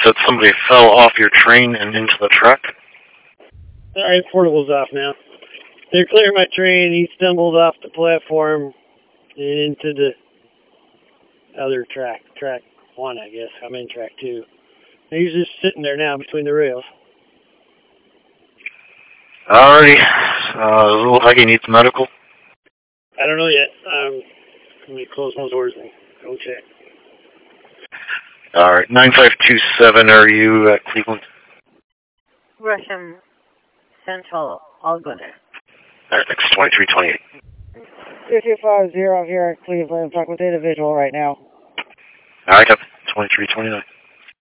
said somebody fell off your train and into the truck? Alright, portable's off now. They're clearing my train. He stumbled off the platform and into the other track. Track 1, I guess. I'm in track 2. He's just sitting there now between the rails. Alrighty. Does it look like he needs medical? I don't know yet. Let me close my doors and go check. Alright, 9527, are you at Cleveland? Gresham Central, I'll go there. Alright, next 2328. 2250 here at Cleveland. I'm talking with the individual right now. Alright, up 2329.